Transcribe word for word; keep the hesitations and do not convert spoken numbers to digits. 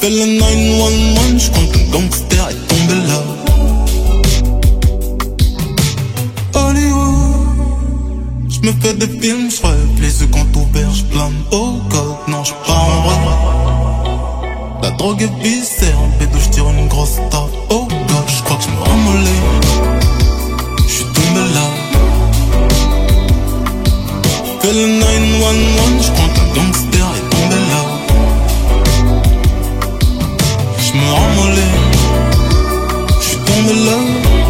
J'appelle le neuf un un, j'crois qu'un gangster est tombé là. Hollywood, j'me fais des films, j'rêve les yeux quand ouvert, j'plane. Oh God, non j'pars en vrai. La drogue est viscère, en pédo j'tire une grosse tape. Oh God, j'crois que j'me ramolais. J'suis tombé là. J'appelle le neuf un un, j'crois qu'un gangster est tombé là. J'me ramolais, j'suis tombé là.